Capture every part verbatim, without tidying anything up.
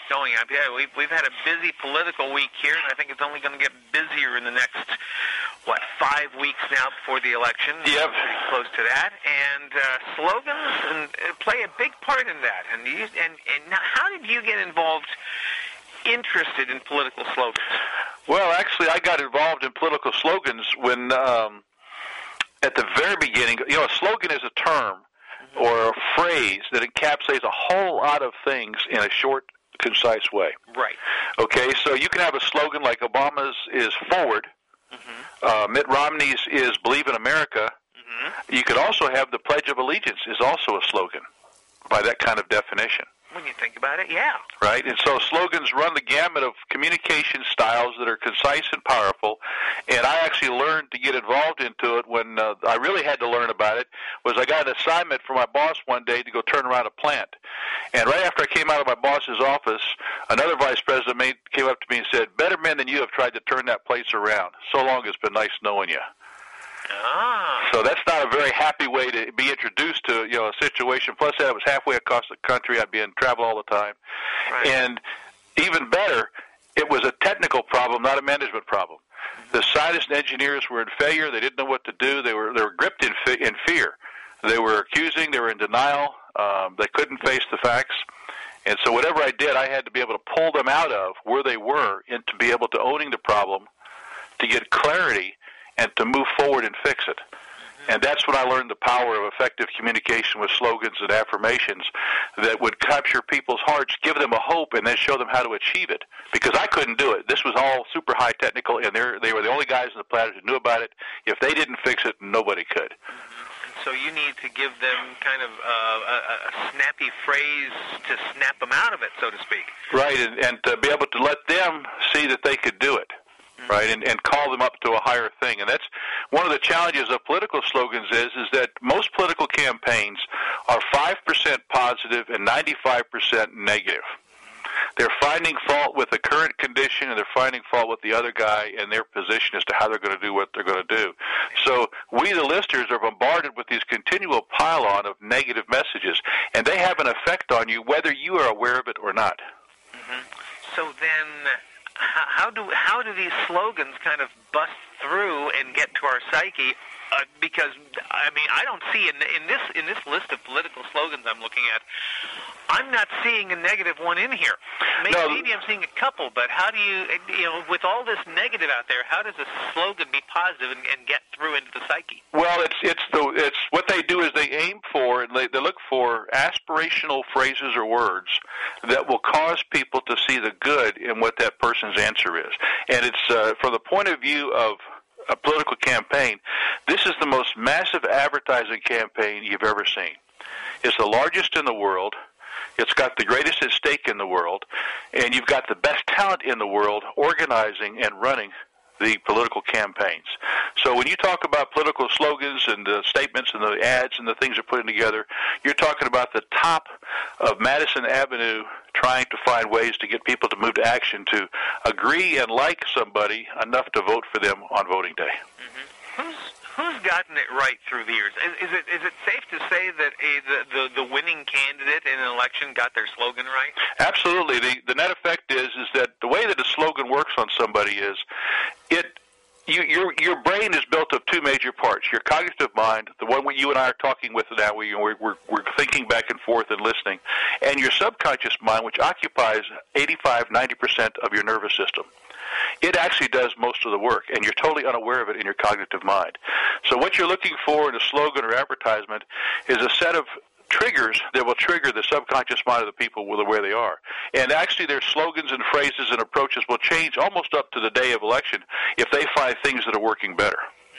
going. I, yeah, we've, we've had a busy political week here, and I think it's only going to get busier in the next, what, five weeks now before the election. Yep. Pretty close to that. And uh, slogans and, uh, play a big part in that. And, you, and, and now how did you get involved, interested in political slogans? Well, actually, I got involved in political slogans when, um, at the very beginning, you know, a slogan is a term or a phrase that encapsulates a whole lot of things in a short, concise way. Right. Okay, so you can have a slogan like Obama's is forward, mm-hmm. uh, Mitt Romney's is believe in America. Mm-hmm. You could also have the Pledge of Allegiance is also a slogan by that kind of definition. When you think about it, yeah. Right, and so slogans run the gamut of communication styles that are concise and powerful, and I actually learned to get involved into it when uh, I really had to learn about it, was I got an assignment from my boss one day to go turn around a plant. And right after I came out of my boss's office, another vice president made, came up to me and said, better men than you have tried to turn that place around. So long, it's been nice knowing you. Ah. So that's not a very happy way to be introduced to, you know, a situation. Plus, I was halfway across the country. I'd be in travel all the time. Right. And even better, it was a technical problem, not a management problem. The scientists and engineers were in failure. They didn't know what to do. They were they were gripped in, fe- in fear. They were accusing. They were in denial. Um, they couldn't face the facts. And so whatever I did, I had to be able to pull them out of where they were and to be able to owning the problem, to get clarity, and to move forward and fix it. And that's when I learned the power of effective communication with slogans and affirmations that would capture people's hearts, give them a hope, and then show them how to achieve it. Because I couldn't do it. This was all super high technical, and they were the only guys on the planet who knew about it. If they didn't fix it, nobody could. So you need to give them kind of uh, a, a snappy phrase to snap them out of it, so to speak. Right, and, and to be able to let them see that they could do it. Right, and, and call them up to a higher thing. And that's one of the challenges of political slogans is, is that most political campaigns are five percent positive and ninety-five percent negative. They're finding fault with the current condition, and they're finding fault with the other guy and their position as to how they're going to do what they're going to do. So we, the listeners, are bombarded with these continual pile-on of negative messages, and they have an effect on you whether you are aware of it or not. Mm-hmm. So then... How do how do these slogans kind of bust through and get to our psyche? Uh, because I mean, I don't see in, in this in this list of political slogans I'm looking at, I'm not seeing a negative one in here. Maybe, no. maybe I'm seeing a couple, but how do you you know with all this negative out there, how does a slogan be positive and, and get through into the psyche? Well, it's it's the it's what they do is they aim for and they, they look for aspirational phrases or words that will cause people to see the good in what that person's answer is, and it's uh, from the point of view of a political campaign, this is the most massive advertising campaign you've ever seen. It's the largest in the world. It's got the greatest at stake in the world, and you've got the best talent in the world organizing and running the political campaigns. So when you talk about political slogans and the statements and the ads and the things they're putting together, you're talking about the top of Madison Avenue trying to find ways to get people to move to action, to agree and like somebody enough to vote for them on voting day. Mm-hmm. Who's who's gotten it right through the years? Is, is it is it safe to say that a, the, the the winning candidate in an election got their slogan right? Absolutely. The the net effect is is that the way that a slogan works on somebody is it. You, your your brain is built of two major parts. Your cognitive mind, the one you and I are talking with now, we, we're, we're, we're thinking back and forth and listening, and your subconscious mind, which occupies eighty-five, ninety percent of your nervous system. It actually does most of the work, and you're totally unaware of it in your cognitive mind. So what you're looking for in a slogan or advertisement is a set of triggers that will trigger the subconscious mind of the people where they are. And actually their slogans and phrases and approaches will change almost up to the day of election if they find things that are working better.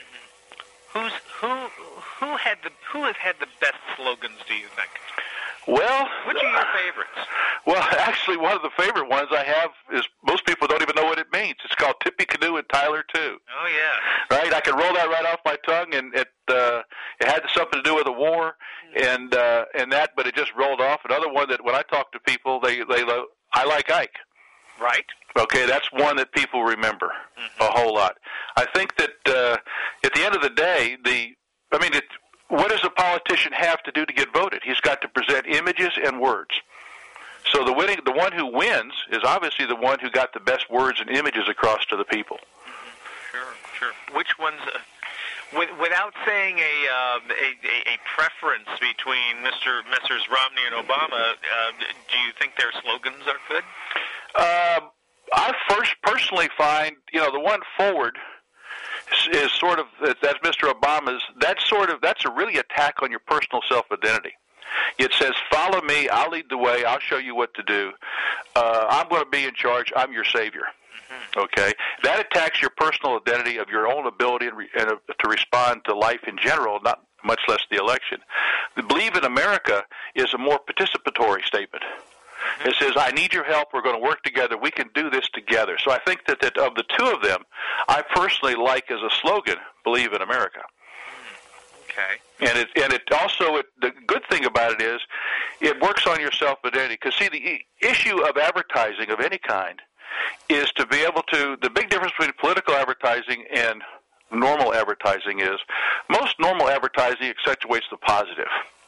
Mm-hmm. Who's who who had the who has had the best slogans, do you think? Well, which are your favorites? Well, actually, one of the favorite ones I have is most people don't even know what it means. It's called Tippecanoe and Tyler too. Oh yeah, right. I can roll that right off my tongue, and it uh, it had something to do with a war and uh, and that, but it just rolled off. Another one that when I talk to people, they they lo- I like Ike. Right. Okay, that's one that people remember mm-hmm. a whole lot. I think that uh, at the end of the day, the I mean, it, what does a politician have to do to get voted? He's got to present images and words. So the winning, the one who wins is obviously the one who got the best words and images across to the people. Mm-hmm. Sure, sure. Which ones, uh, with, without saying a, uh, a a preference between Mister Messrs. Romney and Obama, uh, do you think their slogans are good? Uh, I first personally find, you know, the one forward is sort of, that's Mister Obama's, that's sort of, that's a really attack on your personal self-identity. It says, follow me, I'll lead the way, I'll show you what to do, uh, I'm going to be in charge, I'm your savior. Mm-hmm. Okay? That attacks your personal identity of your own ability and, re- and, uh, to respond to life in general, not much less the election. The Believe in America is a more participatory statement. It says, I need your help, we're going to work together, we can do this together. So I think that, that of the two of them, I personally like as a slogan, Believe in America. Okay. And it, and it also, it, the good thing about it is, it works on your self-identity. Because, see, the issue of advertising of any kind is to be able to, the big difference between political advertising and normal advertising is, most normal advertising accentuates the positive.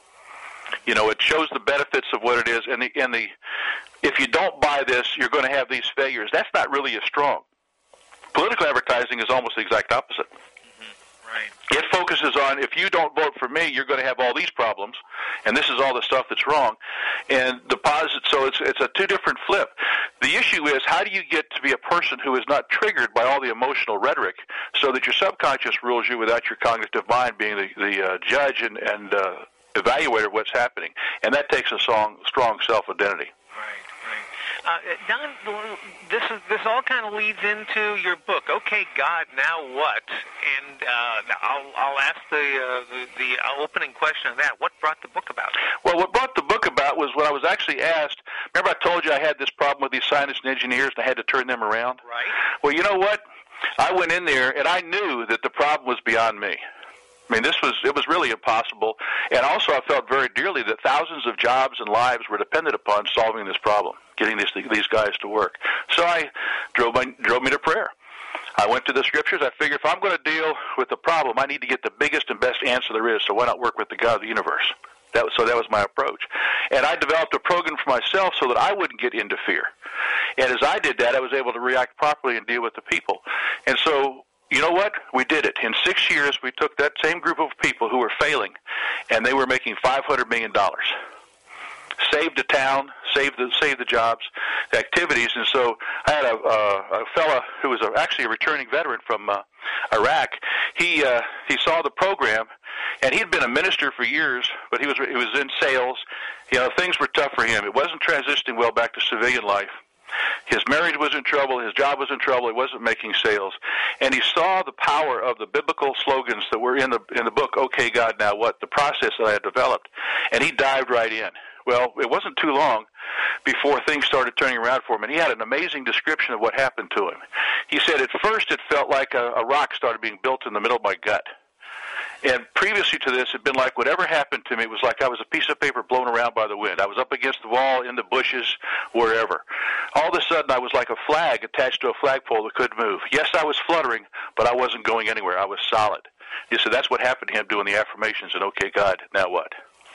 You know, it shows the benefits of what it is, and the, and the if you don't buy this, you're going to have these failures. That's not really as strong. Political advertising is almost the exact opposite. Mm-hmm. Right. It focuses on, if you don't vote for me, you're going to have all these problems, and this is all the stuff that's wrong. And the positive, so it's it's a two different flip. The issue is, how do you get to be a person who is not triggered by all the emotional rhetoric, so that your subconscious rules you without your cognitive mind being the the uh, judge and and uh, evaluator of what's happening, and that takes a strong, strong self-identity. Right, right. Uh, Don, this is this all kind of leads into your book. Okay, God, now what? And uh, I'll I'll ask the, uh, the the opening question of that. What brought the book about? Well, what brought the book about was when I was actually asked. Remember, I told you I had this problem with these scientists and engineers, and I had to turn them around. Right. Well, you know what? I went in there, and I knew that the problem was beyond me. I mean, this was, it was really impossible. And also I felt very dearly that thousands of jobs and lives were dependent upon solving this problem, getting these, these guys to work. So I drove, my, drove me to prayer. I went to the Scriptures. I figured if I'm going to deal with the problem, I need to get the biggest and best answer there is, so why not work with the God of the universe? That was, so that was my approach. And I developed a program for myself so that I wouldn't get into fear. And as I did that, I was able to react properly and deal with the people. And so, you know what? We did it. In six years, we took that same group of people who were failing, and they were making five hundred million dollars. Saved the town, saved the saved the jobs, the activities. And so I had a, a, a fella who was a, actually a returning veteran from uh, Iraq. He uh, he saw the program, and he'd been a minister for years, but he was he was in sales. You know, things were tough for him. It wasn't transitioning well back to civilian life. His marriage was in trouble. His job was in trouble. He wasn't making sales. And he saw the power of the biblical slogans that were in the in the book, Okay, God, Now What?, the process that I had developed. And he dived right in. Well, it wasn't too long before things started turning around for him. And he had an amazing description of what happened to him. He said, at first it felt like a, a rock started being built in the middle of my gut. And previously to this, it had been like whatever happened to me, it was like I was a piece of paper blown around by the wind. I was up against the wall, in the bushes, wherever. All of a sudden, I was like a flag attached to a flagpole that couldn't move. Yes, I was fluttering, but I wasn't going anywhere. I was solid. He said that's what happened to him doing the affirmations, and okay, God, now what?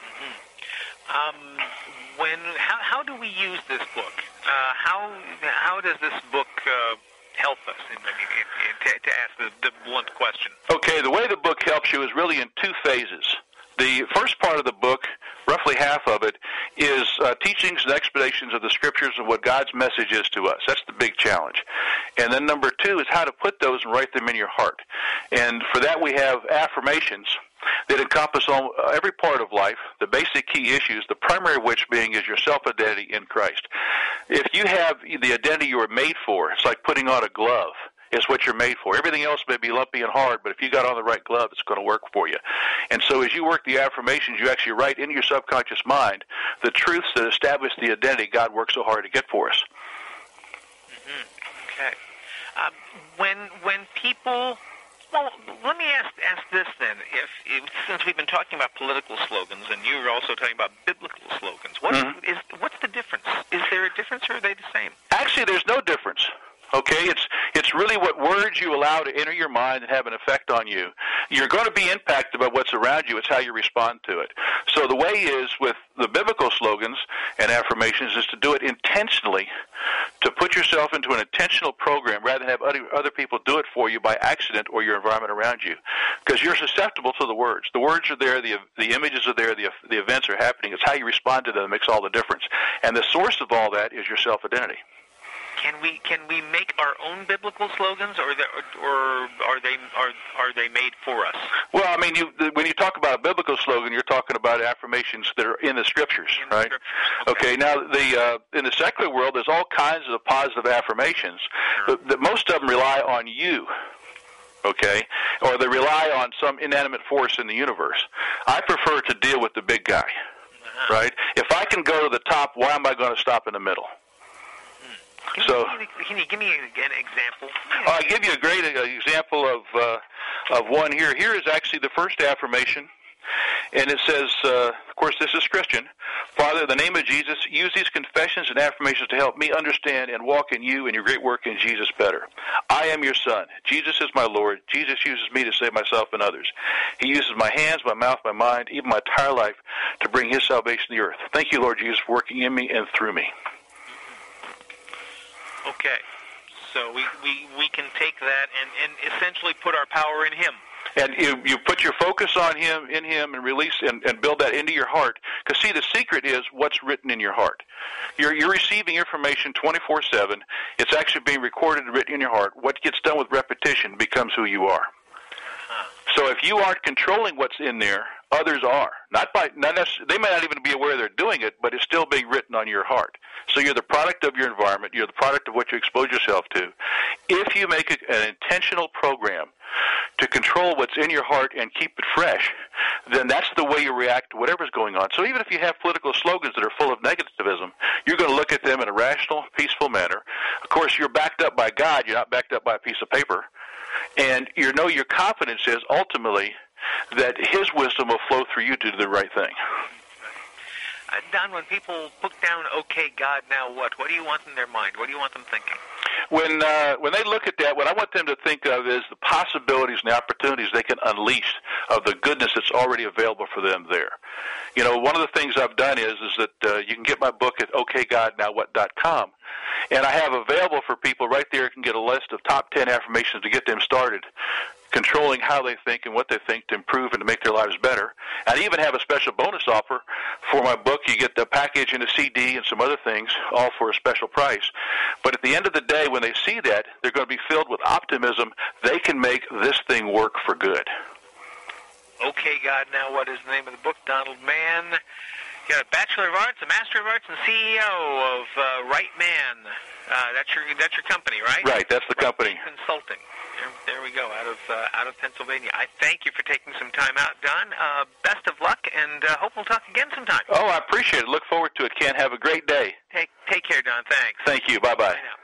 Mm-hmm. Um, when how, how do we use this book? Uh, how how does this book uh, help us, in, in, in, to, to ask the, the blunt question? Okay, the way the book helps you is really in two phases. The first part of the book, roughly half of it, is uh, teachings and explanations of the Scriptures and what God's message is to us. That's the big challenge. And then number two is how to put those and write them in your heart. And for that we have affirmations that encompass all, uh, every part of life, the basic key issues, the primary of which being is your self-identity in Christ. If you have the identity you were made for, it's like putting on a glove. Is what you're made for. Everything else may be lumpy and hard, but if you got on the right glove, it's going to work for you. And so as you work the affirmations, you actually write in your subconscious mind the truths that establish the identity God worked so hard to get for us. Mm-hmm. Okay. Um, when when people... Well, let me ask ask this then. If, if since we've been talking about political slogans, and you were also talking about biblical slogans, what mm-hmm. is what's the difference? Is there a difference, or are they the same? Actually, there's no difference. Okay, it's it's really what words you allow to enter your mind and have an effect on you. You're going to be impacted by what's around you. It's how you respond to it. So the way is with the biblical slogans and affirmations is to do it intentionally, to put yourself into an intentional program rather than have other, other people do it for you by accident or your environment around you. Because you're susceptible to the words. The words are there, the the images are there, the the events are happening. It's how you respond to them that makes all the difference. And the source of all that is your self-identity. Can we can we make our own biblical slogans, or the, or are they are are they made for us? Well, I mean, you, when you talk about a biblical slogan, you're talking about affirmations that are in the Scriptures, in the right? Scriptures. Okay. okay. Now, the uh, in the secular world, there's all kinds of positive affirmations, sure. but, but most of them rely on you. Okay, or they rely on some inanimate force in the universe. I prefer to deal with the big guy, uh-huh. right? If I can go to the top, why am I going to stop in the middle? Can, so, you, can you give me an example? Oh, I'll give you a great uh, example of uh, of one here. Here is actually the first affirmation, and it says, uh, of course, this is Christian. Father, in the name of Jesus, use these confessions and affirmations to help me understand and walk in you and your great work in Jesus better. I am your son. Jesus is my Lord. Jesus uses me to save myself and others. He uses my hands, my mouth, my mind, even my entire life to bring his salvation to the earth. Thank you, Lord Jesus, for working in me and through me. Okay, so we, we, we can take that and, and essentially put our power in him. And you, you put your focus on him, in him, and release and, and build that into your heart. Because, see, the secret is what's written in your heart. You're, you're receiving information twenty-four seven. It's actually being recorded and written in your heart. What gets done with repetition becomes who you are. So if you aren't controlling what's in there, others are. Not by not necessarily, they may not even be aware they're doing it, but it's still being written on your heart. So you're the product of your environment. You're the product of what you expose yourself to. If you make a, an intentional program to control what's in your heart and keep it fresh, then that's the way you react to whatever's going on. So even if you have political slogans that are full of negativism, you're going to look at them in a rational, peaceful manner. Of course, you're backed up by God. You're not backed up by a piece of paper. And you know your confidence is ultimately that his wisdom will flow through you to do the right thing. Uh, Don, when people put down, okay, God, now what? What do you want in their mind? What do you want them thinking? When uh, when they look at that, what I want them to think of is the possibilities and the opportunities they can unleash of the goodness that's already available for them there. You know, one of the things I've done is is that uh, you can get my book at okay god now what dot com, and I have available for people right there. You can get a list of top ten affirmations to get them started, controlling how they think and what they think to improve and to make their lives better. I even have a special bonus offer for my book. You get the package and a C D and some other things, all for a special price. But at the end of the day, when they see that, they're going to be filled with optimism. They can make this thing work for good. Okay, God, now what is the name of the book? Donald Mann. You got a Bachelor of Arts, a Master of Arts, and C E O of uh, Right Man. Uh, that's your that's your company, right? Right, that's the Right company. Man Consulting. There, there we go, out of uh, out of Pennsylvania. I thank you for taking some time out, Don. Uh, best of luck, and uh, hope we'll talk again sometime. Oh, I appreciate it. Look forward to it, Ken. Have a great day. Take take care, Don. Thanks. Thank you. Bye-bye. Bye now.